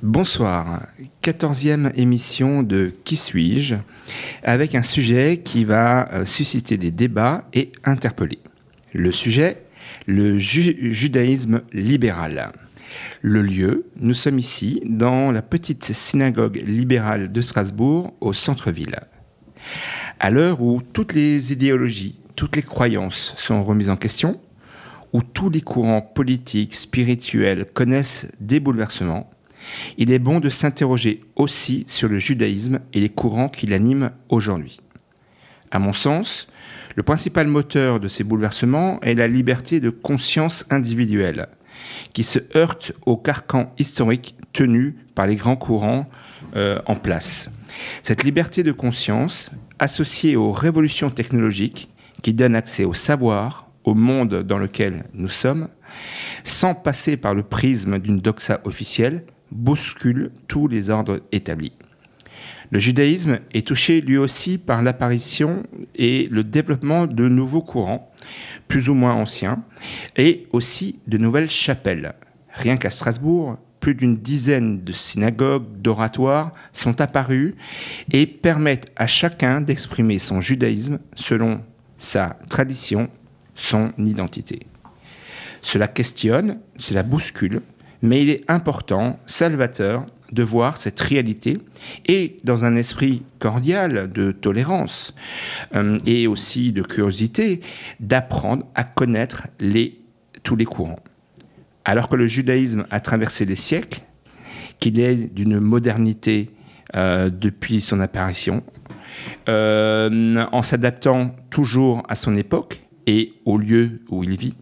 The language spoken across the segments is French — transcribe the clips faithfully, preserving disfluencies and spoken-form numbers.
Bonsoir, quatorzième émission de Qui suis-je, avec un sujet qui va susciter des débats et interpeller. Le sujet, le ju- judaïsme libéral. Le lieu, nous sommes ici dans la petite synagogue libérale de Strasbourg, au centre-ville. À l'heure où toutes les idéologies, toutes les croyances sont remises en question, où tous les courants politiques, spirituels connaissent des bouleversements, il est bon de s'interroger aussi sur le judaïsme et les courants qui l'animent aujourd'hui. À mon sens, le principal moteur de ces bouleversements est la liberté de conscience individuelle, qui se heurte au carcan historique tenu par les grands courants euh, en place. Cette liberté de conscience, associée aux révolutions technologiques qui donnent accès au savoir, au monde dans lequel nous sommes, sans passer par le prisme d'une doxa officielle, bouscule tous les ordres établis. Le judaïsme est touché lui aussi par l'apparition et le développement de nouveaux courants, plus ou moins anciens, et aussi de nouvelles chapelles. Rien qu'à Strasbourg, plus d'une dizaine de synagogues, d'oratoires sont apparus et permettent à chacun d'exprimer son judaïsme selon sa tradition, son identité. Cela questionne, cela bouscule, mais il est important, salvateur, de voir cette réalité et dans un esprit cordial de tolérance euh, et aussi de curiosité, d'apprendre à connaître les, tous les courants. Alors que le judaïsme a traversé les siècles, qu'il est d'une modernité euh, depuis son apparition, euh, en s'adaptant toujours à son époque et au lieu où il vit,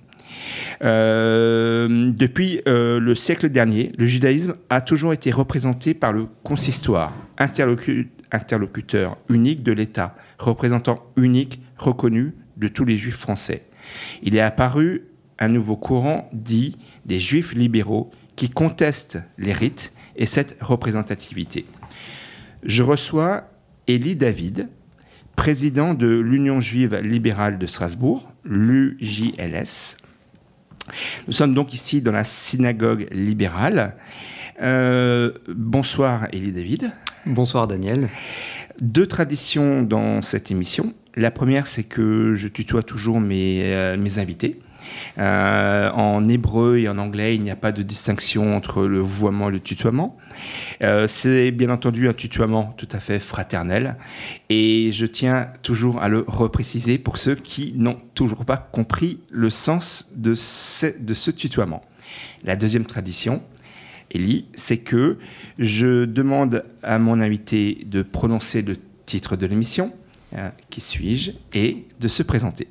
Euh, depuis euh, le siècle dernier, le judaïsme a toujours été représenté par le consistoire, interlocu- interlocuteur unique de l'État, représentant unique, reconnu de tous les juifs français. Il est apparu un nouveau courant dit des juifs libéraux qui contestent les rites et cette représentativité. Je reçois Elie David, président de l'Union juive libérale de Strasbourg, l'U J L S. Nous sommes donc ici dans la synagogue libérale. Euh, bonsoir Elie David. Bonsoir Daniel. Deux traditions dans cette émission. La première, c'est que je tutoie toujours mes, euh, mes invités. Euh, en hébreu et en anglais, il n'y a pas de distinction entre le vouvoiement et le tutoiement. Euh, c'est bien entendu un tutoiement tout à fait fraternel et je tiens toujours à le repréciser pour ceux qui n'ont toujours pas compris le sens de ce, de ce tutoiement. La deuxième tradition, Elie, c'est que je demande à mon invité de prononcer le titre de l'émission, euh, qui suis-je, et de se présenter.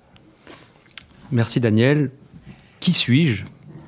Merci Daniel. Qui suis-je ?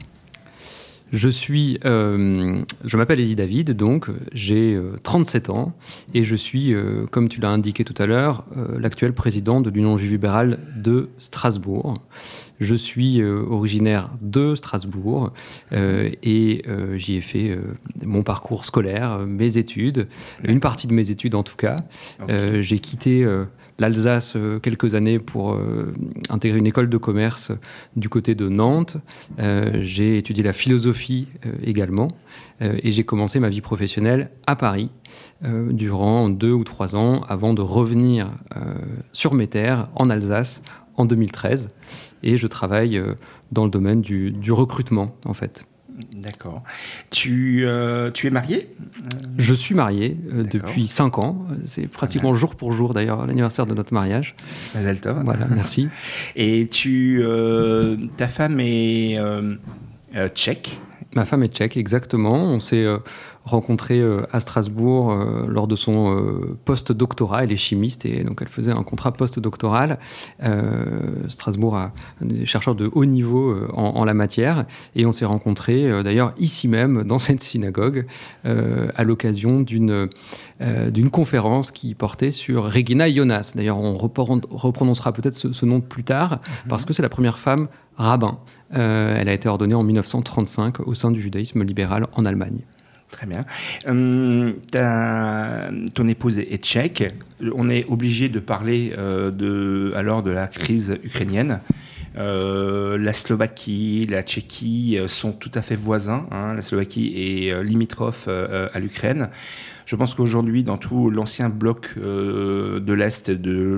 Je suis, euh, je m'appelle Elie David, donc j'ai euh, trente-sept ans et je suis, euh, comme tu l'as indiqué tout à l'heure, euh, l'actuel président de l'Union juive libérale de Strasbourg. Je suis euh, originaire de Strasbourg euh, et euh, j'y ai fait euh, mon parcours scolaire, mes études, une partie de mes études en tout cas. Okay. Euh, j'ai quitté euh, l'Alsace euh, quelques années pour euh, intégrer une école de commerce du côté de Nantes. Euh, j'ai étudié la philosophie euh, également euh, et j'ai commencé ma vie professionnelle à Paris euh, durant deux ou trois ans avant de revenir euh, sur mes terres en Alsace en deux mille treize. Et je travaille euh, dans le domaine du, du recrutement en fait. D'accord. Tu, euh, tu es marié ? Je suis marié euh, depuis cinq ans. C'est pratiquement jour pour jour, d'ailleurs, l'anniversaire de notre mariage. Mazel tov. Voilà, merci. Et tu, euh, ta femme est euh, euh, tchèque ? Ma femme est tchèque, exactement. On s'est euh, rencontrés euh, à Strasbourg euh, lors de son euh, post-doctorat. Elle est chimiste et donc elle faisait un contrat post-doctoral. Euh, Strasbourg a des chercheurs de haut niveau euh, en, en la matière. Et on s'est rencontrés euh, d'ailleurs ici même, dans cette synagogue, euh, à l'occasion d'une, euh, d'une conférence qui portait sur Regina Jonas. D'ailleurs, on reprononcera peut-être ce, ce nom plus tard, mmh. parce que c'est la première femme rabbin. Euh, elle a été ordonnée en dix-neuf cent trente-cinq au sein du judaïsme libéral en Allemagne. Très bien. Hum, ta, ton épouse est tchèque. On est obligé de parler euh, de, alors de la crise ukrainienne. Euh, la Slovaquie, la Tchéquie euh, sont tout à fait voisins. Hein. La Slovaquie est euh, limitrophe euh, à l'Ukraine. Je pense qu'aujourd'hui, dans tout l'ancien bloc euh, de l'Est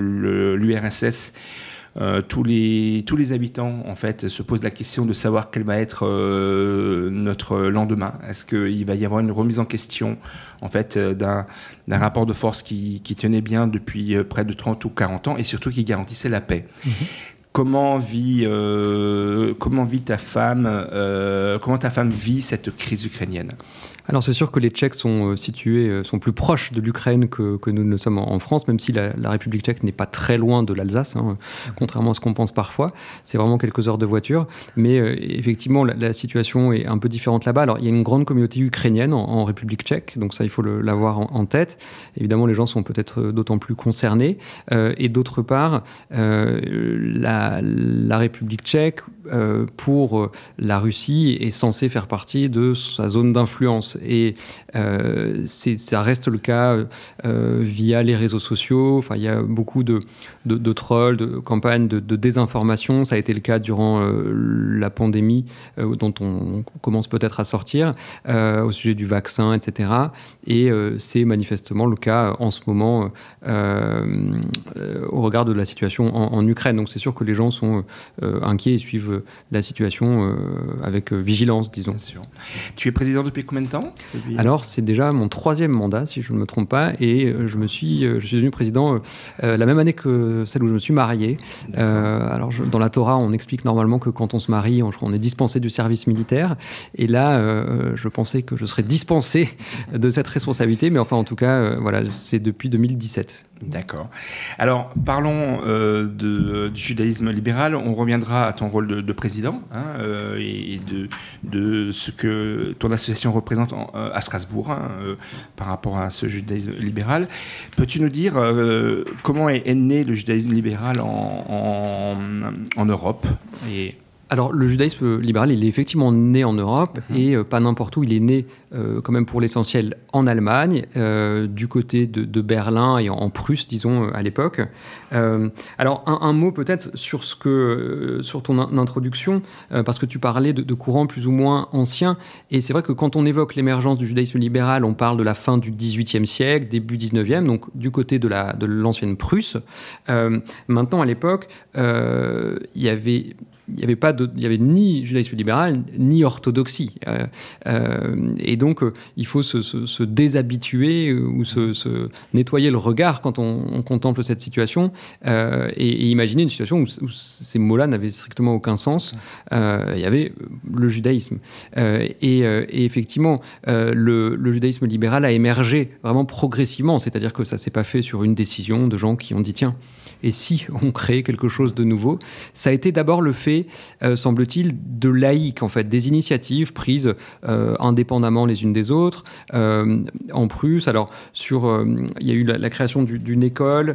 de l'U R S S, euh, tous, les, tous les habitants en fait, se posent la question de savoir quel va être euh, notre lendemain. Est-ce qu'il va y avoir une remise en question en fait, d'un, d'un rapport de force qui, qui tenait bien depuis près de trente ou quarante ans et surtout qui garantissait la paix? Mmh. Comment vit, euh, comment vit ta femme, euh, comment ta femme vit cette crise ukrainienne? Alors c'est sûr que les Tchèques sont situés, sont plus proches de l'Ukraine que, que nous ne le sommes en France, même si la, la République tchèque n'est pas très loin de l'Alsace, hein, contrairement à ce qu'on pense parfois. C'est vraiment quelques heures de voiture. Mais euh, effectivement, la, la situation est un peu différente là-bas. Alors il y a une grande communauté ukrainienne en, en République tchèque, donc ça il faut le, l'avoir en, en tête. Évidemment, les gens sont peut-être d'autant plus concernés. Euh, et d'autre part, euh, la, la République tchèque, euh, pour la Russie, est censée faire partie de sa zone d'influence. Et euh, c'est, ça reste le cas euh, via les réseaux sociaux. Enfin, il y a beaucoup de, de, de trolls, de campagnes de, de désinformation. Ça a été le cas durant euh, la pandémie euh, dont on commence peut-être à sortir, euh, au sujet du vaccin, et cetera. Et euh, c'est manifestement le cas en ce moment euh, euh, au regard de la situation en, en Ukraine. Donc c'est sûr que les gens sont euh, inquiets et suivent la situation euh, avec vigilance, disons. Bien sûr. Tu es président depuis combien de temps ? Alors, c'est déjà mon troisième mandat, si je ne me trompe pas, et je, me suis, je suis devenu président euh, la même année que celle où je me suis marié. Euh, alors, je, dans la Torah, on explique normalement que quand on se marie, on, on est dispensé du service militaire, et là, euh, je pensais que je serais dispensé de cette responsabilité, mais enfin, en tout cas, euh, voilà, c'est depuis deux mille dix-sept. D'accord. Alors, parlons euh, de, du judaïsme libéral. On reviendra à ton rôle de, de président hein, euh, et de, de ce que ton association représente en, à Strasbourg hein, euh, par rapport à ce judaïsme libéral. Peux-tu nous dire euh, comment est, est né le judaïsme libéral en, en, en Europe et... Alors, le judaïsme libéral, il est effectivement né en Europe mmh. et euh, pas n'importe où. Il est né euh, quand même pour l'essentiel en Allemagne, euh, du côté de, de Berlin et en, en Prusse, disons, à l'époque. Euh, alors, un, un mot peut-être sur, ce que, euh, sur ton in- introduction, euh, parce que tu parlais de, de courants plus ou moins anciens. Et c'est vrai que quand on évoque l'émergence du judaïsme libéral, on parle de la fin du dix-huitième siècle, début dix-neuvième, donc du côté de, la, de l'ancienne Prusse. Euh, maintenant, à l'époque, euh, il y avait... Il n'y avait pas de, il y avait ni judaïsme libéral ni orthodoxie, euh, euh, et donc euh, il faut se, se, se déshabituer euh, ou se, se nettoyer le regard quand on, on contemple cette situation euh, et, et imaginer une situation où, où ces mots-là n'avaient strictement aucun sens. Euh, il y avait le judaïsme euh, et, euh, et effectivement euh, le, le judaïsme libéral a émergé vraiment progressivement, c'est-à-dire que ça s'est pas fait sur une décision de gens qui ont dit tiens. Et si on créait quelque chose de nouveau, ça a été d'abord le fait, euh, semble-t-il, de laïcs, en fait, des initiatives prises euh, indépendamment les unes des autres. Euh, en Prusse, alors, sur, euh, il y a eu la, la création du, d'une école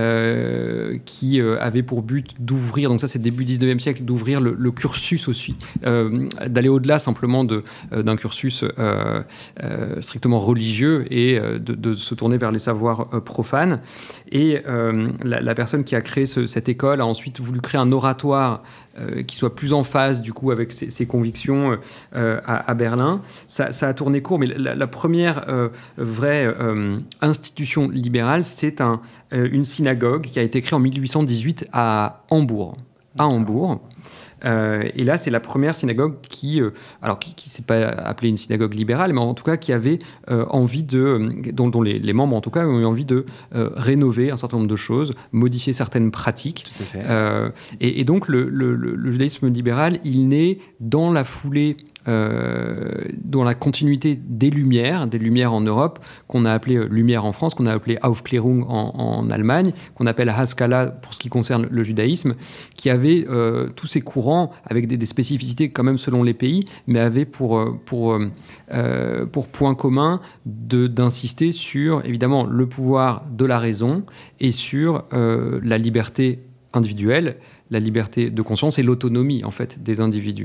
euh, qui euh, avait pour but d'ouvrir, donc ça c'est début dix-neuvième siècle, d'ouvrir le, le cursus aussi, euh, d'aller au-delà simplement de, euh, d'un cursus euh, euh, strictement religieux et euh, de, de se tourner vers les savoirs euh, profanes. Et euh, la, la personne qui a créé ce, cette école a ensuite voulu créer un oratoire euh, qui soit plus en phase du coup avec ses, ses convictions euh, à, à Berlin. Ça, ça a tourné court, mais la, la première euh, vraie euh, institution libérale, c'est un, euh, une synagogue qui a été créée en mille huit cent dix-huit à Hambourg. À Hambourg. Euh, et là, c'est la première synagogue qui, euh, alors qui, qui s'est pas appelée une synagogue libérale, mais en tout cas qui avait euh, envie de, dont, dont les, les membres en tout cas ont eu envie de euh, rénover un certain nombre de choses, modifier certaines pratiques. Tout à fait. Euh, et, et donc le, le, le judaïsme libéral, il naît dans la foulée. Euh, dans la continuité des Lumières, des Lumières en Europe, qu'on a appelé Lumière en France, qu'on a appelé Aufklärung en, en Allemagne, qu'on appelle Haskalah pour ce qui concerne le judaïsme, qui avait euh, tous ces courants avec des, des spécificités quand même selon les pays, mais avait pour, pour, euh, pour point commun de, d'insister sur évidemment le pouvoir de la raison et sur euh, la liberté individuelle, la liberté de conscience et l'autonomie en fait des individus.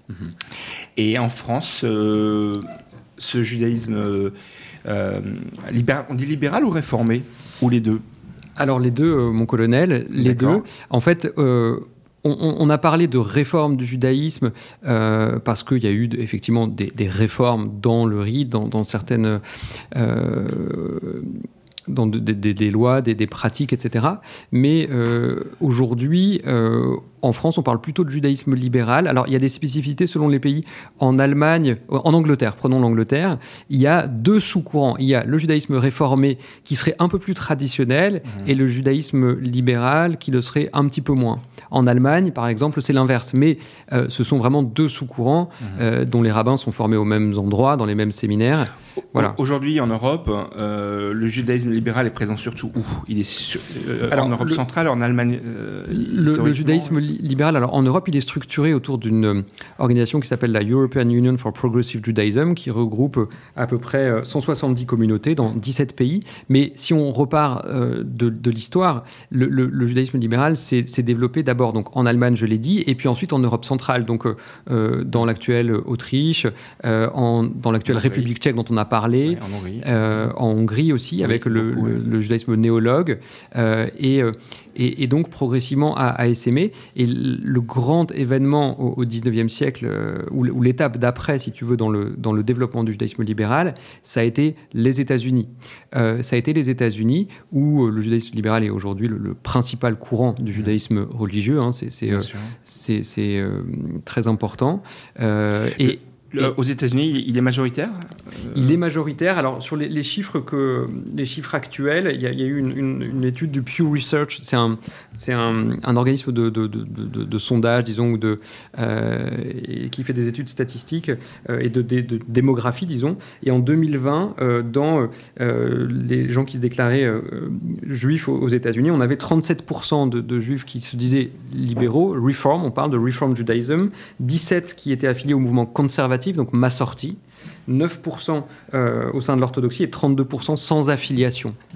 Et en France, euh, ce judaïsme, euh, libéral, on dit libéral ou réformé ? Ou les deux ? Alors les deux, euh, mon colonel, les D'accord. deux. En fait, euh, on, on a parlé de réforme du judaïsme euh, parce qu'il y a eu effectivement des, des réformes dans le rite, dans, dans certaines... Euh, dans de, de, de, des lois, des, des pratiques, et cetera. Mais euh, aujourd'hui, euh, en France, on parle plutôt de judaïsme libéral. Alors, il y a des spécificités selon les pays. En Allemagne, en Angleterre, prenons l'Angleterre, il y a deux sous-courants. Il y a le judaïsme réformé qui serait un peu plus traditionnel mmh. et le judaïsme libéral qui le serait un petit peu moins. En Allemagne, par exemple, c'est l'inverse. Mais euh, ce sont vraiment deux sous-courants mmh. euh, dont les rabbins sont formés aux mêmes endroits, dans les mêmes séminaires. Voilà. Aujourd'hui, en Europe, euh, le judaïsme libéral est présent surtout où ? Il est sur, euh, alors, en Europe le, centrale, en Allemagne euh, le, le judaïsme libéral, alors en Europe, il est structuré autour d'une organisation qui s'appelle la European Union for Progressive Judaism, qui regroupe à peu près cent soixante-dix communautés dans dix-sept pays. Mais si on repart euh, de, de l'histoire, le, le, le judaïsme libéral s'est, s'est développé d'abord donc, en Allemagne, je l'ai dit, et puis ensuite en Europe centrale, donc euh, dans l'actuelle Autriche, euh, en, dans l'actuelle République tchèque dont on a parlé, oui, en, Hongrie. Euh, en Hongrie aussi, oui, avec le, beaucoup, le, oui. le judaïsme néologue, euh, et, et, et donc progressivement a, a essaimé. Et le grand événement au, au dix-neuvième siècle, euh, ou, ou l'étape d'après, si tu veux, dans le, dans le développement du judaïsme libéral, ça a été les États-Unis. Euh, ça a été les États-Unis, où le judaïsme libéral est aujourd'hui le, le principal courant du judaïsme mmh. religieux. Hein, c'est c'est, euh, c'est, c'est euh, très important. Euh, et... Le, aux États-Unis, il est majoritaire ? Il est majoritaire. Alors, sur les, les, chiffres, que, les chiffres actuels, il y a, il y a eu une, une, une étude du Pew Research. C'est un, c'est un, un organisme de, de, de, de, de sondage, disons, ou de, euh, qui fait des études statistiques euh, et de, de, de démographie, disons. Et en deux mille vingt, euh, dans euh, les gens qui se déclaraient euh, juifs aux, aux États-Unis, on avait trente-sept pour cent de, de juifs qui se disaient libéraux, Reform, on parle de Reform Judaism, dix-sept qui étaient affiliés au mouvement conservatif, donc Massorti, neuf pour cent euh, au sein de l'orthodoxie et trente-deux pour cent sans affiliation. Mmh,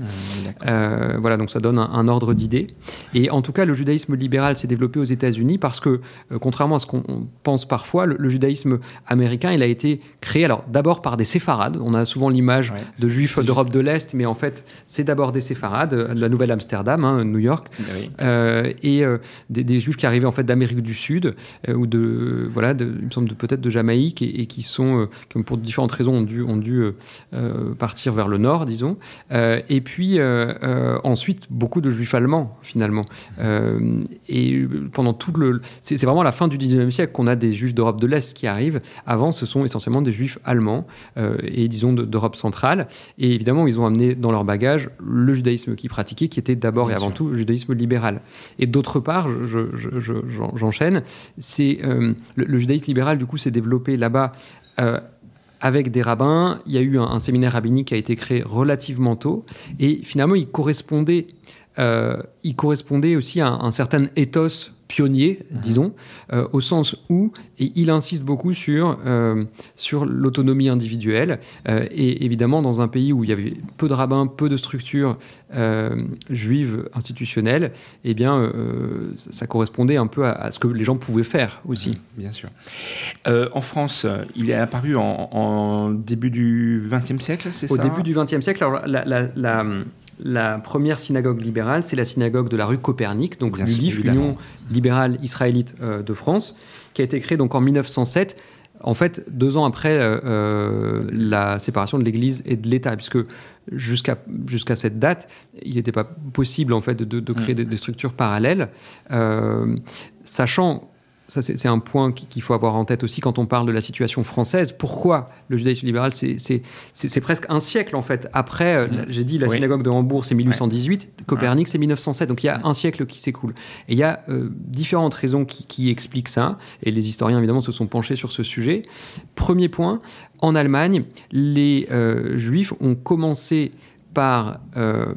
euh, voilà, donc ça donne un, un ordre d'idée. Et en tout cas, le judaïsme libéral s'est développé aux États-Unis parce que, euh, contrairement à ce qu'on pense parfois, le, le judaïsme américain, il a été créé, alors d'abord par des séfarades. On a souvent l'image ouais, de juifs d'Europe de l'Est, mais en fait, c'est d'abord des séfarades, de la Nouvelle-Amsterdam, hein, New York, oui. euh, et euh, des, des juifs qui arrivaient en fait d'Amérique du Sud euh, ou de, voilà, de, il me semble de, peut-être de Jamaïque et, et qui sont, euh, qui pour différentes raisons, ont dû, ont dû euh, partir vers le nord, disons. Euh, et puis, euh, euh, ensuite, beaucoup de juifs allemands, finalement. Euh, et pendant tout le... C'est, c'est vraiment à la fin du dix-neuvième siècle qu'on a des juifs d'Europe de l'Est qui arrivent. Avant, ce sont essentiellement des juifs allemands euh, et, disons, de, d'Europe centrale. Et évidemment, ils ont amené dans leur bagage le judaïsme qu'ils pratiquaient, qui était d'abord Bien et avant sûr. tout le judaïsme libéral. Et d'autre part, je, je, je, j'enchaîne, c'est, euh, le, le judaïsme libéral, du coup, s'est développé là-bas euh, avec des rabbins. Il y a eu un, un séminaire rabbinique qui a été créé relativement tôt et finalement il correspondait, euh, il correspondait aussi à un, un certain ethos pionnier, mmh. disons, euh, au sens où et il insiste beaucoup sur, euh, sur l'autonomie individuelle euh, et évidemment dans un pays où il y avait peu de rabbins, peu de structures euh, juives institutionnelles, eh bien euh, ça, ça correspondait un peu à, à ce que les gens pouvaient faire aussi. Mmh, bien sûr. Euh, en France, il est apparu en, en début du vingtième siècle, c'est Au ça ? Au début du vingtième siècle, alors la... la, la La première synagogue libérale, c'est la synagogue de la rue Copernic, donc l'U L I F, l'Union libérale israélite euh, de France, qui a été créée donc en mille neuf cent sept, en fait deux ans après euh, la séparation de l'Église et de l'État, puisque jusqu'à, jusqu'à cette date, il n'était pas possible en fait de, de créer mmh. des, des structures parallèles, euh, sachant... Ça, c'est, c'est un point qu'il faut avoir en tête aussi quand on parle de la situation française. Pourquoi le judaïsme libéral, c'est, c'est, c'est, c'est presque un siècle, en fait. Après, mmh. j'ai dit, la oui. synagogue de Hambourg, c'est mille huit cent dix-huit, ouais. Copernic, c'est mille neuf cent sept. Donc, il y a un siècle qui s'écoule. Et il y a euh, différentes raisons qui, qui expliquent ça. Et les historiens, évidemment, se sont penchés sur ce sujet. Premier point, en Allemagne, les euh, Juifs ont commencé par... Euh,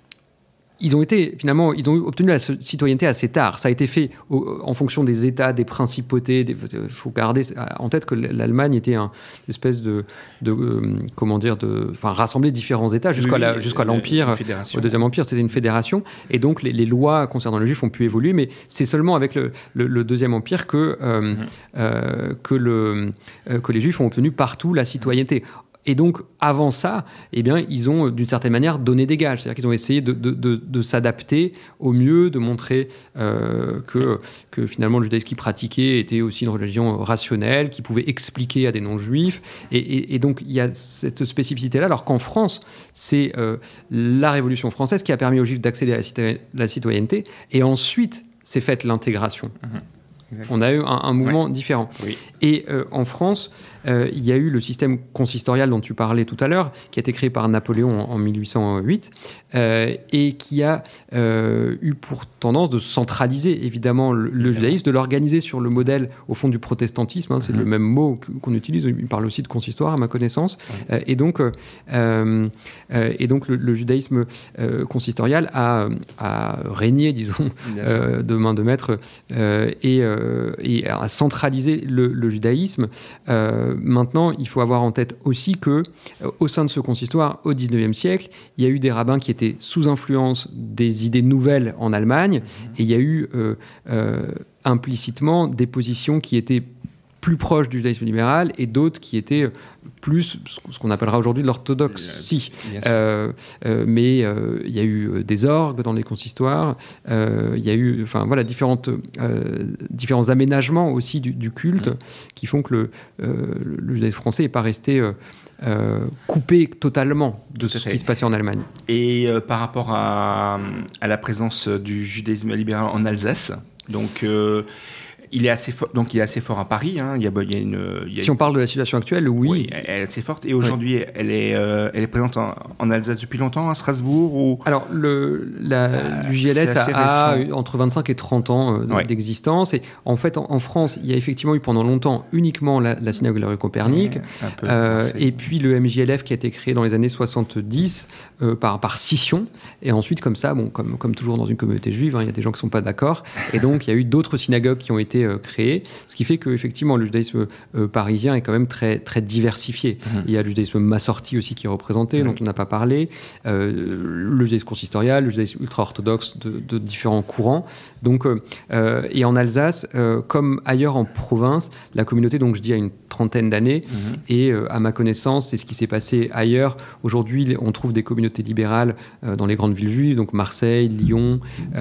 Ils ont été, finalement, ils ont obtenu la citoyenneté assez tard. Ça a été fait au, en fonction des États, des principautés. Il faut garder en tête que l'Allemagne était un, une espèce de, de euh, comment dire, de, enfin, rassembler différents États jusqu'à, oui, la, jusqu'à l'Empire, au Deuxième Empire, c'était une fédération. Et donc, les, les lois concernant les Juifs ont pu évoluer, mais c'est seulement avec le, le, le Deuxième Empire que, euh, mmh. euh, que, le, euh, que les Juifs ont obtenu partout la citoyenneté. et donc, avant ça, eh bien, ils ont, d'une certaine manière, donné des gages. C'est-à-dire qu'ils ont essayé de, de, de, de s'adapter au mieux, de montrer euh, que, que, finalement, le judaïsme qu'ils pratiquaient était aussi une religion rationnelle, qui pouvait expliquer à des non-juifs. Et, et, et donc, il y a cette spécificité-là, alors qu'en France, c'est euh, la Révolution française qui a permis aux juifs d'accéder à la, citoyen- la citoyenneté. Et ensuite, s'est faite l'intégration. Mmh. On a eu un, un mouvement ouais. différent. Oui. Et euh, en France, euh, il y a eu le système consistorial dont tu parlais tout à l'heure, qui a été créé par Napoléon en, en mille huit cent huit, euh, et qui a euh, eu pour tendance de centraliser, évidemment, le, le judaïsme, de l'organiser sur le modèle, au fond, du protestantisme. Hein, c'est mmh. le même mot qu'on utilise. Il parle aussi de consistoire, à ma connaissance. Mmh. Euh, et donc, euh, euh, et donc le, le judaïsme euh, consistorial a, a régné, disons, euh, de main de maître, euh, et, euh, et a centralisé le, le judaïsme. Euh, maintenant, il faut avoir en tête aussi que, euh, au sein de ce consistoire, au dix-neuvième siècle, il y a eu des rabbins qui étaient sous influence des idées nouvelles en Allemagne, mmh. et il y a eu euh, euh, implicitement des positions qui étaient plus proches du judaïsme libéral et d'autres qui étaient plus ce qu'on appellera aujourd'hui de l'orthodoxie. Euh, euh, mais euh, il y a eu des orgues dans les consistoires, euh, il y a eu enfin, voilà, différentes, euh, différents aménagements aussi du, du culte mmh. qui font que le, euh, le judaïsme français n'est pas resté euh, euh, coupé totalement de ce qui se passait en Allemagne. Et euh, par rapport à, à la présence du judaïsme libéral en Alsace, donc... Euh, Il est assez fort, donc il est assez fort à Paris. Hein. Il y a, il y a une, il y a si on parle de la situation actuelle, oui. Oui, elle est assez forte. Et aujourd'hui, oui. elle, est, euh, elle est présente en, en Alsace depuis longtemps, à Strasbourg ou... Alors, le, la, euh, l'U J L S a, a entre vingt-cinq et trente ans euh, ouais. d'existence. Et en fait, en, en France, il y a effectivement eu pendant longtemps uniquement la, la synagogue de la rue Copernic. Ouais, peu, euh, et puis le M J L F qui a été créé dans les années soixante-dix euh, par, par scission. Et ensuite, comme ça, bon, comme, comme toujours dans une communauté juive, hein, il y a des gens qui ne sont pas d'accord. Et donc, il y a eu d'autres synagogues qui ont été créé, ce qui fait qu'effectivement le judaïsme euh, parisien est quand même très, très diversifié. Mmh. Il y a le judaïsme massorti aussi qui est représenté, mmh. dont on n'a pas parlé, euh, le judaïsme consistorial, le judaïsme ultra-orthodoxe de, de différents courants. Donc, euh, et en Alsace, euh, comme ailleurs en province, la communauté, donc je dis, a une trentaine d'années, mmh. et euh, à ma connaissance, c'est ce qui s'est passé ailleurs. Aujourd'hui, on trouve des communautés libérales euh, dans les grandes villes juives, donc Marseille, Lyon,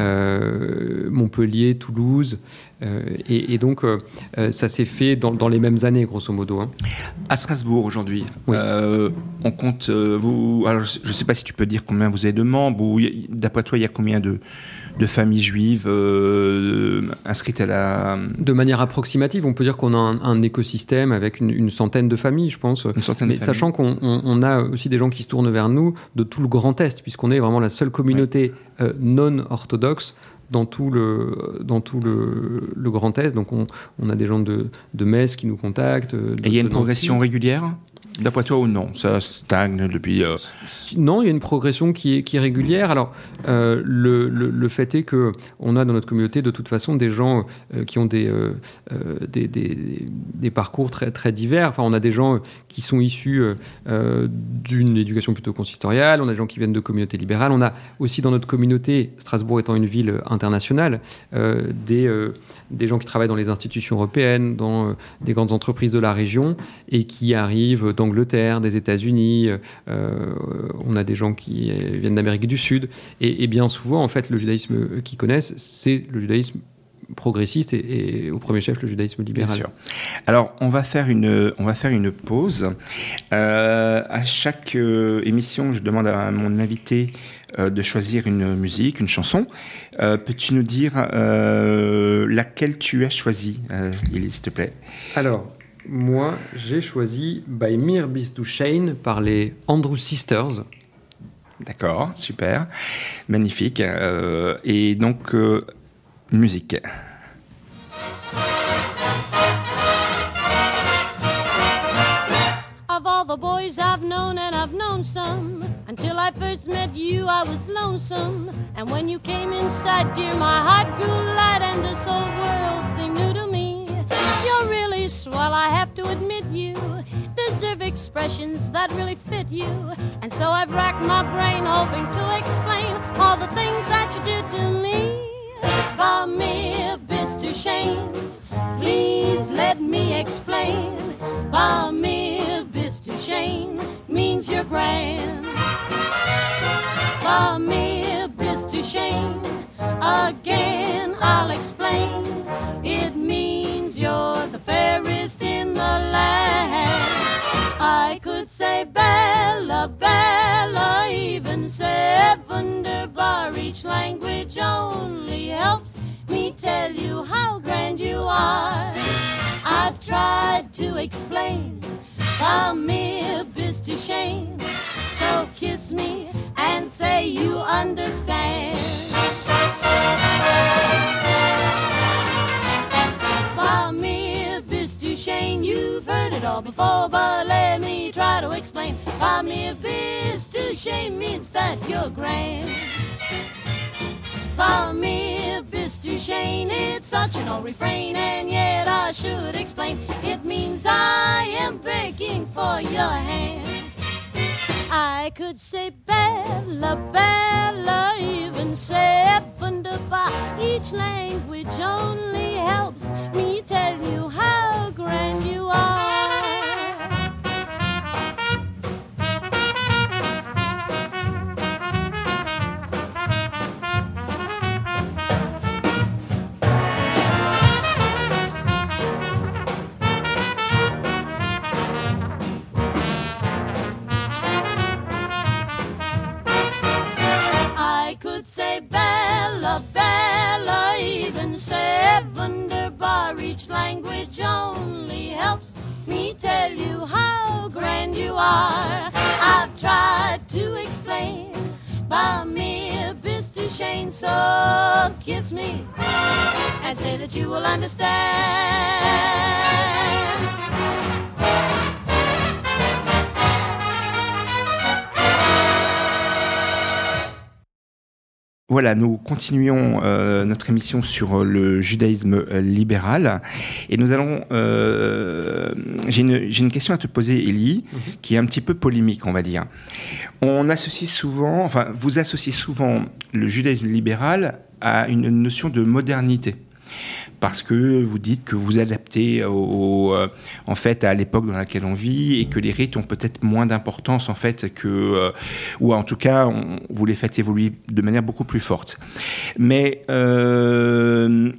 euh, Montpellier, Toulouse. Euh, et, et donc, euh, ça s'est fait dans, dans les mêmes années, grosso modo. Hein. À Strasbourg, aujourd'hui, oui. euh, on compte... Euh, vous, alors, je ne sais pas si tu peux dire combien vous avez de membres, ou d'après toi, il y a combien de, de familles juives euh, inscrites à la... De manière approximative, on peut dire qu'on a un, un écosystème avec une, une centaine de familles, je pense. Une centaine Mais de sachant familles. qu'on on, on a aussi des gens qui se tournent vers nous de tout le Grand Est, puisqu'on est vraiment la seule communauté ouais. euh, non-orthodoxe dans tout le, dans tout le, le Grand Est. Donc, on, on a des gens de, de Metz qui nous contactent. De, Et il y a une de progression régulière, d'après toi, ou non? Ça stagne depuis... Euh... Non, il y a une progression qui est, qui est régulière. Alors, euh, le, le, le fait est qu'on a dans notre communauté, de toute façon, des gens euh, qui ont des, euh, des, des, des parcours très, très divers. Enfin, on a des gens qui sont issus euh, d'une éducation plutôt consistoriale, on a des gens qui viennent de communautés libérales. On a aussi dans notre communauté, Strasbourg étant une ville internationale, euh, des, euh, des gens qui travaillent dans les institutions européennes, dans euh, des grandes entreprises de la région, et qui arrivent d'Angleterre, des États-Unis. Euh, on a des gens qui viennent d'Amérique du Sud. Et, et bien souvent, en fait, le judaïsme qu'ils connaissent, c'est le judaïsme progressiste et, et au premier chef le judaïsme libéral. Bien sûr. Alors on va faire une on va faire une pause. Euh, à chaque euh, émission, je demande à mon invité euh, de choisir une musique, une chanson. Euh, peux-tu nous dire euh, laquelle tu as choisi, euh, Élie, s'il te plaît? Alors moi, j'ai choisi By Mir Bis Du Shane par les Andrews Sisters. D'accord, super, magnifique. Euh, et donc euh, musique. Of all the boys I've known, and I've known some, until I first met you I was lonesome. And when you came inside, dear, my heart grew light and this whole world seemed new to me. You're really swell, I have to admit you deserve expressions that really fit you. And so I've racked my brain hoping to explain all the things that you do to me. By mir bist du Shane, please let me explain. By mir bist du Shane means you're grand. For me, bis to Shane, again I'll explain. It means you're the fairest in the land. I could say Bella, Bella, even say wunderbar. Each language only helps me tell you how grand you are. I've tried to explain from me bis to Shane. So kiss me and say you understand. From me bis to Shane, you've heard it all before, but let me try to explain. From me bis to Shane means that you're grand. From me bis to Shane, it's such an old refrain, and yet I should explain. It means I am begging for your hand. I could say Bella, Bella, even say wunderbar. Each language only helps me tell you how grand you are. Say Bella, Bella, even say wunderbar. Each language only helps me tell you how grand you are. I've tried to explain by me bis to Shane, so kiss me and say that you will understand. Voilà, nous continuons euh, notre émission sur le judaïsme libéral et nous allons. Euh, j'ai, une, j'ai une question à te poser, Élie, mm-hmm. qui est un petit peu polémique, on va dire. On associe souvent, enfin, vous associez souvent le judaïsme libéral à une notion de modernité. Parce que vous dites que vous adaptez au, au, en fait, à l'époque dans laquelle on vit et que les rites ont peut-être moins d'importance en fait que, euh, ou en tout cas, on, vous les faites évoluer de manière beaucoup plus forte. Mais euh,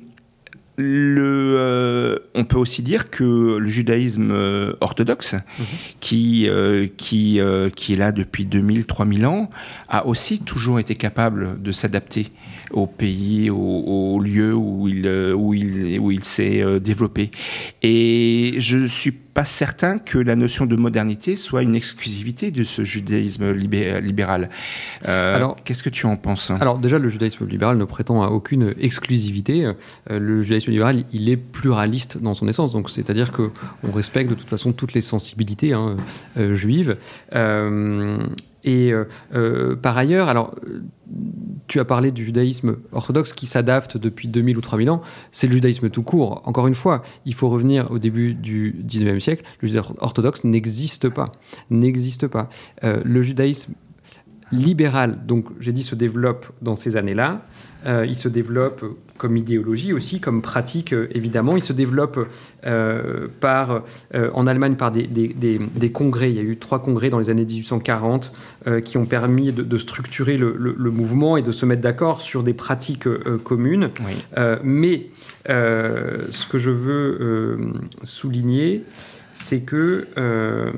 le, euh, on peut aussi dire que le judaïsme euh, orthodoxe, mmh. qui, euh, qui, euh, qui est là depuis deux mille, trois mille ans, a aussi toujours été capable de s'adapter au pays, au, au lieu où il, où il, où il s'est euh, développé. Et je ne suis pas certain que la notion de modernité soit une exclusivité de ce judaïsme libé- libéral. Euh, alors, qu'est-ce que tu en penses ? Alors déjà, le judaïsme libéral ne prétend à aucune exclusivité. Euh, le judaïsme libéral, il est pluraliste dans son essence. Donc, c'est-à-dire qu'on respecte de toute façon toutes les sensibilités hein, euh, juives. Euh, et euh, euh, par ailleurs, alors... Tu as parlé du judaïsme orthodoxe qui s'adapte depuis deux mille ou trois mille ans. C'est le judaïsme tout court. Encore une fois, il faut revenir au début du dix-neuvième siècle. Le judaïsme orthodoxe n'existe pas. N'existe pas. Euh, le judaïsme libéral, donc j'ai dit, se développe dans ces années-là. Euh, il se développe comme idéologie aussi, comme pratique, euh, évidemment. Il se développe euh, par, euh, en Allemagne par des, des, des, des congrès. Il y a eu trois congrès dans les années dix-huit cent quarante euh, qui ont permis de, de structurer le, le, le mouvement et de se mettre d'accord sur des pratiques euh, communes. Oui. Euh, mais euh, ce que je veux euh, souligner, c'est que... Euh,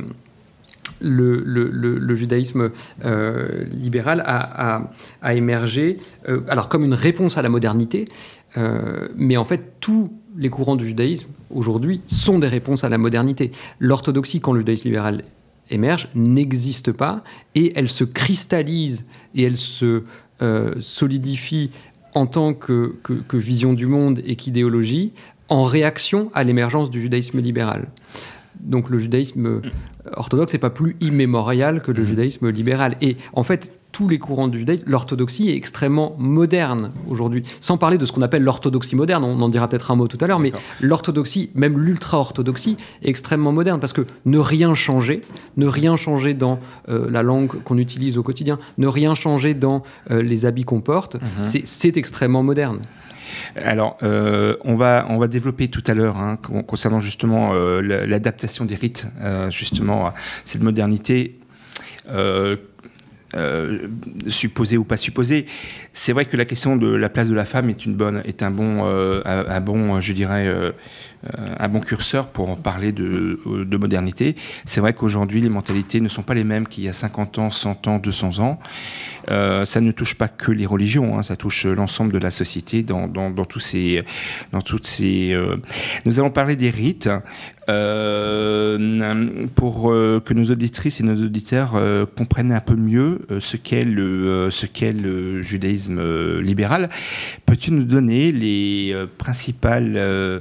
Le, le, le, le judaïsme euh, libéral a, a, a émergé euh, alors comme une réponse à la modernité, euh, mais en fait tous les courants du judaïsme aujourd'hui sont des réponses à la modernité. L'orthodoxie, quand le judaïsme libéral émerge, n'existe pas et elle se cristallise et elle se euh, solidifie en tant que, que, que vision du monde et qu'idéologie en réaction à l'émergence du judaïsme libéral. Donc le judaïsme orthodoxe n'est pas plus immémorial que le mmh. judaïsme libéral. Et en fait, tous les courants du judaïsme, l'orthodoxie est extrêmement moderne aujourd'hui. Sans parler de ce qu'on appelle l'orthodoxie moderne, on en dira peut-être un mot tout à l'heure, D'accord. mais l'orthodoxie, même l'ultra-orthodoxie, est extrêmement moderne parce que ne rien changer, ne rien changer dans euh, la langue qu'on utilise au quotidien, ne rien changer dans euh, les habits qu'on porte, mmh. c'est, c'est extrêmement moderne. Alors, euh, on va on va développer tout à l'heure hein, concernant justement euh, l'adaptation des rites, euh, justement à cette modernité. Euh, Euh, supposé ou pas supposé, c'est vrai que la question de la place de la femme est une bonne, est un bon, euh, un bon, je dirais, euh, un bon curseur pour parler de, de modernité. C'est vrai qu'aujourd'hui, les mentalités ne sont pas les mêmes qu'il y a cinquante ans, cent ans, deux cents ans. Euh, ça ne touche pas que les religions, hein, ça touche l'ensemble de la société dans, dans, dans tous ces, dans toutes ces. Euh... Nous allons parler des rites euh, pour euh, que nos auditrices et nos auditeurs euh, comprennent un peu mieux euh, ce qu'est le, euh, ce qu'est le judaïsme euh, libéral. Peux-tu nous donner les euh, principales euh,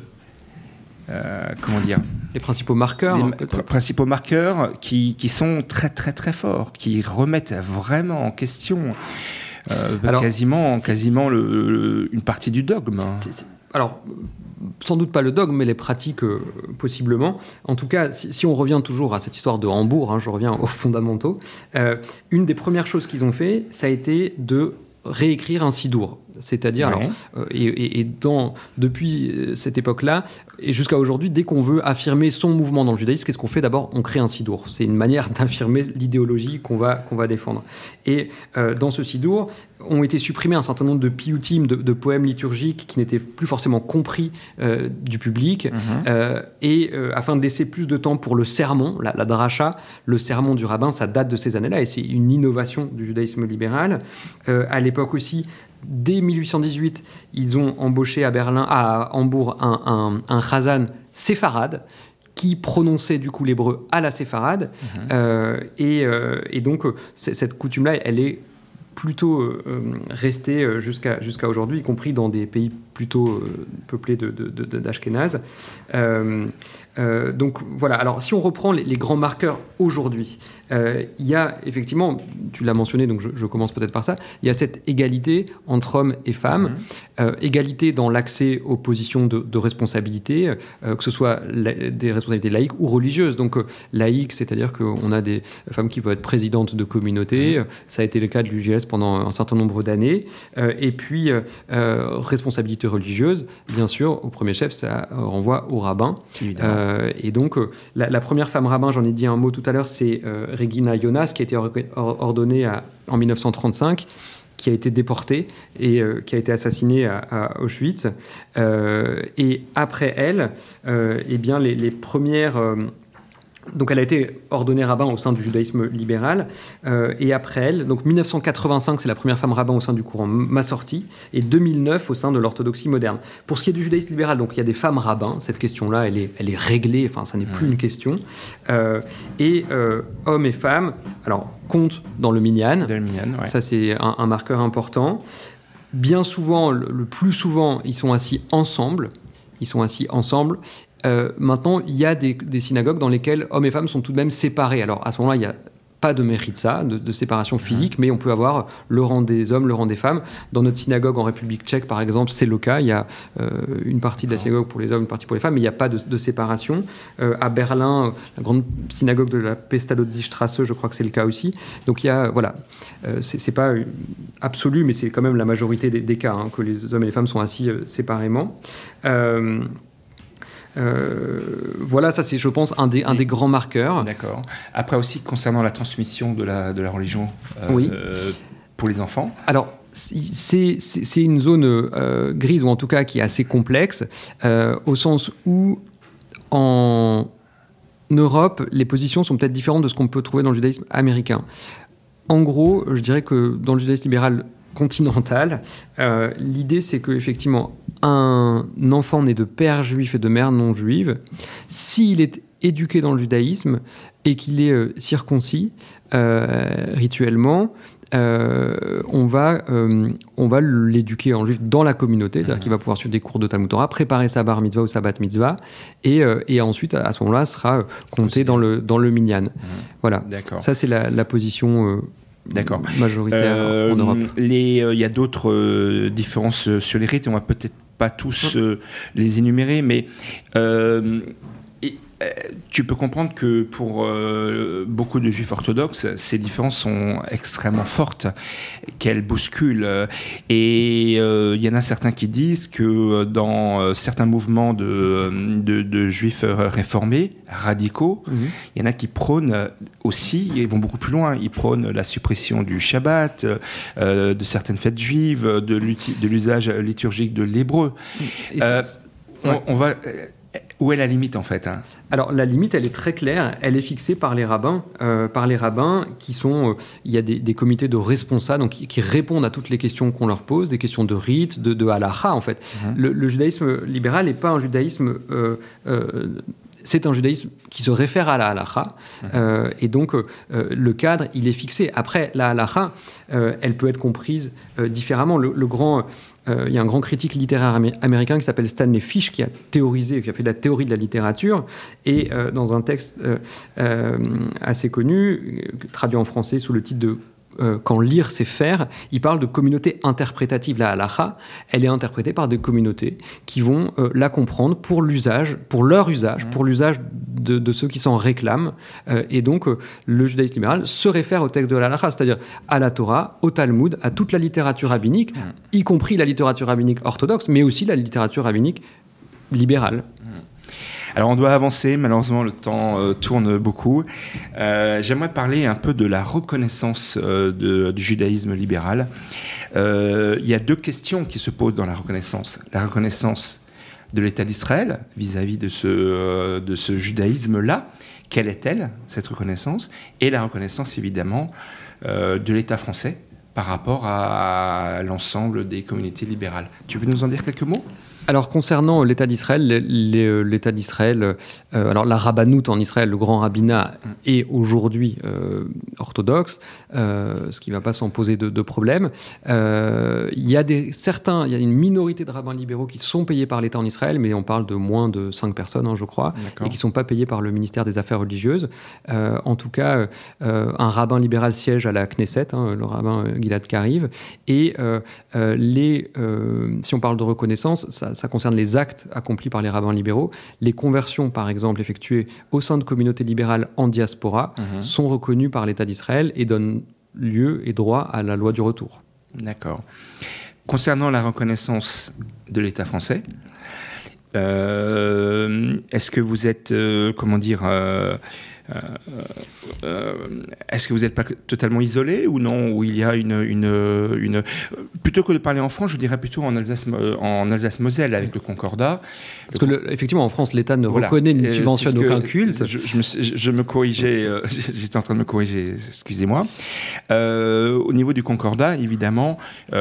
Euh, comment dire, les principaux marqueurs, les hein, pr- principaux marqueurs qui, qui sont très très très forts, qui remettent vraiment en question euh, Alors, quasiment, quasiment le, le, une partie du dogme. C'est, c'est, alors, sans doute pas le dogme, mais les pratiques euh, possiblement. En tout cas, si, si on revient toujours à cette histoire de Hambourg, hein, je reviens aux fondamentaux, euh, une des premières choses qu'ils ont fait, ça a été de réécrire un sidour. C'est-à-dire, ouais. alors, euh, et, et dans, depuis cette époque-là, et jusqu'à aujourd'hui, dès qu'on veut affirmer son mouvement dans le judaïsme, qu'est-ce qu'on fait ? D'abord, on crée un sidour. C'est une manière d'affirmer l'idéologie qu'on va, qu'on va défendre. Et euh, dans ce sidour, ont été supprimés un certain nombre de piyutim, de, de poèmes liturgiques qui n'étaient plus forcément compris euh, du public, mm-hmm. euh, et euh, afin de laisser plus de temps pour le sermon, la, la dracha, le sermon du rabbin, ça date de ces années-là, et c'est une innovation du judaïsme libéral. Euh, à l'époque aussi, dès mille huit cent dix-huit, ils ont embauché à Berlin, à Hambourg, un, un, un chazan séfarade qui prononçait du coup l'hébreu à la séfarade. Mmh. Euh, et, euh, et donc, cette coutume-là, elle est plutôt euh, restée jusqu'à, jusqu'à aujourd'hui, y compris dans des pays plutôt euh, peuplés de, de, de, d'Ashkénazes. Euh, euh, donc voilà, alors si on reprend les, les grands marqueurs aujourd'hui, euh, il y a effectivement, tu l'as mentionné, donc je, je commence peut-être par ça, il y a cette égalité entre hommes et femmes, mmh. euh, égalité dans l'accès aux positions de, de responsabilité, euh, que ce soit la, des responsabilités laïques ou religieuses. Donc euh, laïques, c'est-à-dire qu'on a des femmes qui peuvent être présidentes de communautés, mmh. ça a été le cas de l'U G S pendant un certain nombre d'années, euh, et puis euh, euh, responsabilité religieuse, bien sûr, au premier chef, ça renvoie au rabbin. Euh, et donc, euh, la, la première femme rabbin, j'en ai dit un mot tout à l'heure, c'est euh, Regina Jonas, qui a été or- ordonnée à, en dix-neuf cent trente-cinq, qui a été déportée et euh, qui a été assassinée à, à Auschwitz. Euh, et après elle, euh, eh bien, les, les premières... Euh, Donc elle a été ordonnée rabbin au sein du judaïsme libéral, euh, et après elle, donc dix-neuf cent quatre-vingt-cinq, c'est la première femme rabbin au sein du courant Massorti, et deux mille neuf au sein de l'orthodoxie moderne. Pour ce qui est du judaïsme libéral, donc il y a des femmes rabbins, cette question-là, elle est, elle est réglée, enfin ça n'est plus une question, euh, et euh, hommes et femmes, alors comptent dans le minyan, le minyan ouais. Ça c'est un, un marqueur important. Bien souvent, le, le plus souvent, ils sont assis ensemble, ils sont assis ensemble. Euh, maintenant, il y a des, des synagogues dans lesquelles hommes et femmes sont tout de même séparés. Alors, à ce moment-là, il n'y a pas de méritza, de, de séparation physique, mais on peut avoir le rang des hommes, le rang des femmes. Dans notre synagogue en République tchèque, par exemple, c'est le cas. Il y a euh, une partie de la synagogue pour les hommes, une partie pour les femmes, mais il n'y a pas de, de séparation. Euh, à Berlin, la grande synagogue de la Pestalozzi-Straße, je crois que c'est le cas aussi. Donc, il y a, voilà, euh, c'est, c'est pas absolu, mais c'est quand même la majorité des, des cas, hein, que les hommes et les femmes sont assis euh, séparément. Euh, Euh, voilà, ça c'est, je pense, un des, un des grands marqueurs. D'accord. Après aussi, concernant la transmission de la, de la religion euh, oui. euh, pour les enfants. Alors, c'est, c'est, c'est une zone euh, grise, ou en tout cas qui est assez complexe, euh, au sens où, en Europe, les positions sont peut-être différentes de ce qu'on peut trouver dans le judaïsme américain. En gros, je dirais que dans le judaïsme libéral continental, euh, l'idée c'est qu'effectivement, un enfant né de père juif et de mère non juive, s'il est éduqué dans le judaïsme et qu'il est euh, circoncis euh, rituellement, euh, on, va, euh, on va l'éduquer en juif dans la communauté, c'est-à-dire qu'il va pouvoir suivre des cours de Talmud Torah, préparer sa bar mitzvah ou sa bat mitzvah, et, euh, et ensuite, à ce moment-là, sera compté dans le, dans le minyan. Mmh. Voilà. D'accord. Ça, c'est la, la position... Euh, D'accord. Majoritaire euh, en Europe. Il euh, y a d'autres euh, différences sur les rites, on va peut-être pas tous euh, les énumérer, mais euh, et, tu peux comprendre que pour euh, beaucoup de juifs orthodoxes, ces différences sont extrêmement fortes, qu'elles bousculent. Et il euh, y en a certains qui disent que dans certains mouvements de, de, de juifs réformés, radicaux, il mm-hmm. y en a qui prônent aussi, ils vont beaucoup plus loin, ils prônent la suppression du Shabbat, euh, de certaines fêtes juives, de, de l'usage liturgique de l'hébreu. Euh, on, on va... Où est la limite en fait, hein? Alors la limite, elle est très claire, elle est fixée par les rabbins, euh, par les rabbins qui sont, euh, il y a des, des comités de responsables donc qui, qui répondent à toutes les questions qu'on leur pose, des questions de rite, de, de halakha en fait. Mmh. Le, le judaïsme libéral n'est pas un judaïsme euh, euh, c'est un judaïsme qui se réfère à la halakha, mmh. euh, et donc euh, le cadre, il est fixé. Après, la halakha, euh, elle peut être comprise euh, différemment. Le, le grand... Euh, il y a un grand critique littéraire amé- américain qui s'appelle Stanley Fish qui a théorisé, qui a fait de la théorie de la littérature, et euh, dans un texte euh, euh, assez connu, traduit en français sous le titre de Euh, quand lire c'est faire, il parle de communauté interprétative. La halakha, elle est interprétée par des communautés qui vont euh, la comprendre pour l'usage, pour leur usage, mmh. pour l'usage de, de ceux qui s'en réclament. Euh, et donc, euh, le judaïsme libéral se réfère au texte de la halakha, c'est-à-dire à la Torah, au Talmud, à toute la littérature rabbinique, mmh. y compris la littérature rabbinique orthodoxe, mais aussi la littérature rabbinique libérale. Mmh. Alors on doit avancer, malheureusement le temps euh, tourne beaucoup. Euh, j'aimerais parler un peu de la reconnaissance euh, de, du judaïsme libéral. Euh, il y a deux questions qui se posent dans la reconnaissance. La reconnaissance de l'État d'Israël vis-à-vis de ce, euh, de ce judaïsme-là. Quelle est-elle, cette reconnaissance? Et la reconnaissance évidemment euh, de l'État français par rapport à l'ensemble des communautés libérales. Tu peux nous en dire quelques mots ? Alors concernant l'État d'Israël, l'État d'Israël, euh, alors la rabbanout en Israël, le grand rabbinat, est aujourd'hui euh, orthodoxe, euh, ce qui ne va pas s'en poser de, de problème. Euh, il y a des, certains, il y a une minorité de rabbins libéraux qui sont payés par l'État en Israël, mais on parle de moins de cinq personnes, hein, je crois, D'accord. et qui ne sont pas payés par le ministère des Affaires religieuses. Euh, en tout cas, euh, un rabbin libéral siège à la Knesset, hein, le rabbin Gilad Kariv, et euh, euh, les, euh, si on parle de reconnaissance, ça Ça concerne les actes accomplis par les rabbins libéraux. Les conversions, par exemple, effectuées au sein de communautés libérales en diaspora, mmh. sont reconnues par l'État d'Israël et donnent lieu et droit à la loi du retour. D'accord. Concernant la reconnaissance de l'État français, euh, est-ce que vous êtes, euh, comment dire, euh, Euh, euh, est-ce que vous n'êtes pas totalement isolé ou non, où il y a une, une, une... Plutôt que de parler en France, je dirais plutôt en Alsace, en Alsace-Moselle avec le Concordat. Parce que le, effectivement, en France, l'État ne voilà. reconnaît ni subventionne aucun culte. Je, je, me, je me corrigeais, euh, j'étais en train de me corriger, excusez-moi. Euh, au niveau du Concordat, évidemment,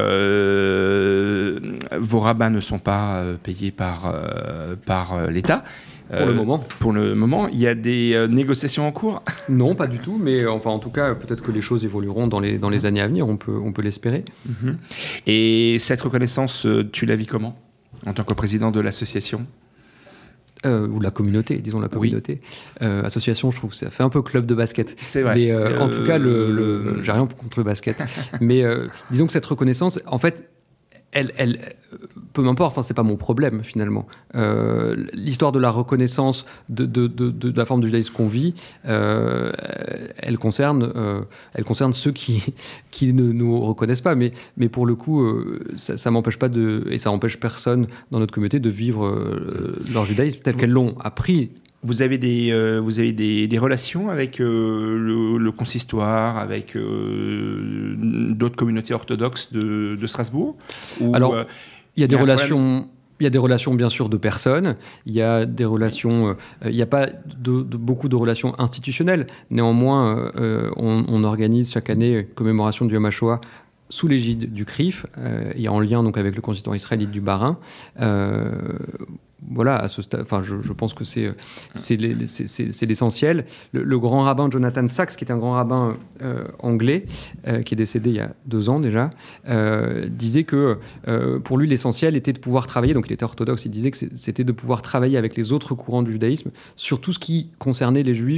euh, vos rabbins ne sont pas payés par, euh, par l'État. Pour le moment. Euh, pour le moment, il y a des euh, négociations en cours ? Non, pas du tout, mais enfin, en tout cas, peut-être que les choses évolueront dans les, dans les années à venir, on peut, on peut l'espérer. Mm-hmm. Et cette reconnaissance, tu la vis comment, en tant que président de l'association ? Euh, ou la communauté, disons la communauté. Oui. Euh, association, je trouve que ça fait un peu club de basket. C'est vrai. Mais euh, euh... en tout cas, le, le... j'ai rien contre le basket. Mais euh, disons que cette reconnaissance, en fait, Elle, elle, peu m'importe, enfin, c'est pas mon problème finalement. Euh, l'histoire de la reconnaissance de, de, de, de la forme du judaïsme qu'on vit, euh, elle, concerne, euh, elle concerne ceux qui, qui ne nous reconnaissent pas. Mais, mais pour le coup, euh, ça, ça m'empêche pas de, et ça empêche personne dans notre communauté de vivre euh, leur judaïsme tel qu'elles l'ont appris. Vous avez des, euh, vous avez des, des relations avec euh, le, le consistoire, avec euh, d'autres communautés orthodoxes de, de Strasbourg ou, Alors, euh, il y a des relations... Il y a des relations, bien sûr, de personnes. Il y a des relations... Euh, il n'y a pas de, de, beaucoup de relations institutionnelles. Néanmoins, euh, on, on organise chaque année une commémoration du Yom HaShoah sous l'égide du C R I F, euh, et en lien donc, avec le consistoire israélite du Bas-Rhin. Euh, Voilà, à ce stade, enfin, je, je pense que c'est, c'est, les, c'est, c'est, c'est l'essentiel. Le, le grand rabbin Jonathan Sachs, qui est un grand rabbin euh, anglais, euh, qui est décédé il y a deux ans déjà, euh, disait que euh, pour lui, l'essentiel était de pouvoir travailler, donc il était orthodoxe, il disait que c'était de pouvoir travailler avec les autres courants du judaïsme sur tout ce qui concernait les juifs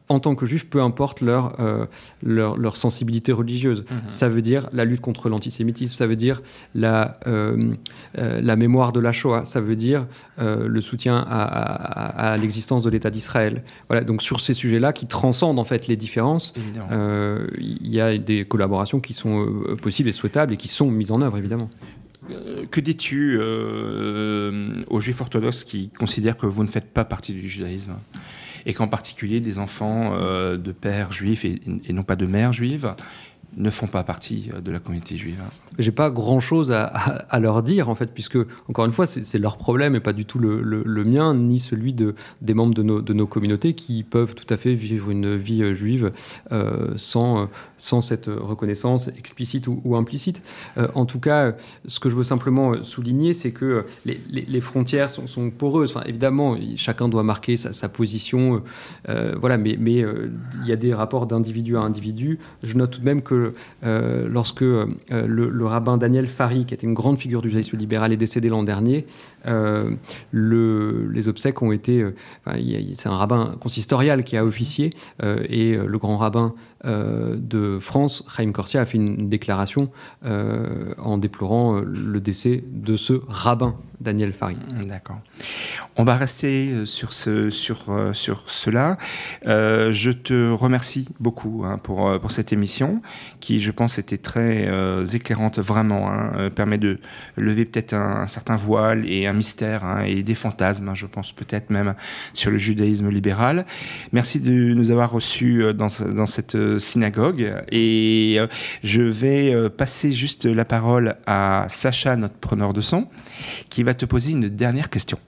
en tant que juifs, peu importe leur, euh, leur, leur sensibilité religieuse. Mmh. Ça veut dire la lutte contre l'antisémitisme, ça veut dire la, euh, euh, la mémoire de la Shoah, ça veut dire euh, le soutien à, à, à l'existence de l'État d'Israël. Voilà, donc sur ces sujets-là qui transcendent en fait les différences, il euh, y a des collaborations qui sont euh, possibles et souhaitables et qui sont mises en œuvre, évidemment. Euh, que dis-tu euh, aux juifs orthodoxes qui considèrent que vous ne faites pas partie du judaïsme ? Et qu'en particulier des enfants euh, de pères juifs et, et non pas de mères juives ne font pas partie de la communauté juive. J'ai pas grand-chose à, à, à leur dire, en fait, puisque, encore une fois, c'est, c'est leur problème et pas du tout le, le, le mien, ni celui de, des membres de nos, de nos communautés qui peuvent tout à fait vivre une vie euh, juive euh, sans, sans cette reconnaissance explicite ou, ou implicite. Euh, en tout cas, ce que je veux simplement souligner, c'est que les, les, les frontières sont, sont poreuses. Enfin, évidemment, chacun doit marquer sa, sa position, euh, voilà, mais, mais euh, il y a des rapports d'individu à individu. Je note tout de même que Euh, lorsque euh, le, le rabbin Daniel Fari, qui était une grande figure du judaïsme libéral, est décédé l'an dernier, euh, le, les obsèques ont été... Euh, enfin, y a, c'est un rabbin consistorial qui a officié, euh, et euh, le grand rabbin euh, de France, Chaim Korsia, a fait une, une déclaration euh, en déplorant euh, le décès de ce rabbin, Daniel Fari. D'accord. On va rester sur, ce, sur, sur cela. Euh, je te remercie beaucoup hein, pour, pour cette émission qui, je pense, était très euh, éclairante, vraiment. Hein, euh, permet de lever peut-être un, un certain voile et un mystère hein, et des fantasmes, hein, je pense peut-être même, sur le judaïsme libéral. Merci de nous avoir reçus dans, dans cette synagogue. Et euh, je vais euh, passer juste la parole à Sacha, notre preneur de son, qui va te poser une dernière question.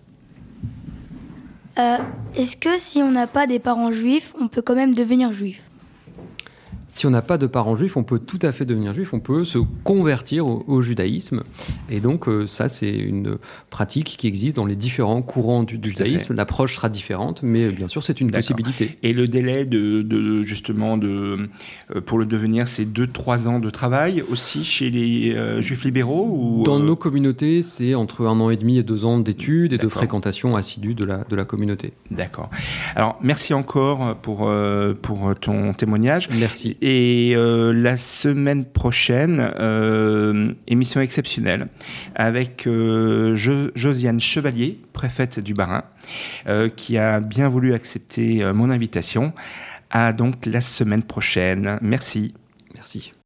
Euh, est-ce que si on n'a pas des parents juifs, on peut quand même devenir juif ? Si on n'a pas de parents juifs, on peut tout à fait devenir juif, on peut se convertir au, au judaïsme. Et donc euh, ça, c'est une pratique qui existe dans les différents courants du, du judaïsme. L'approche sera différente, mais bien sûr, c'est une D'accord. possibilité. Et le délai de, de justement de, euh, pour le devenir, c'est deux trois ans de travail aussi chez les euh, juifs libéraux ou, Dans euh... nos communautés, c'est entre un an et demi et deux ans d'études et D'accord. de fréquentation assidue de la, de la communauté. D'accord. Alors, merci encore pour, euh, pour ton témoignage. Merci. Et euh, la semaine prochaine, euh, émission exceptionnelle avec euh, jo- Josiane Chevalier, préfète du Bas-Rhin, euh, qui a bien voulu accepter euh, mon invitation. À donc la semaine prochaine. Merci. Merci.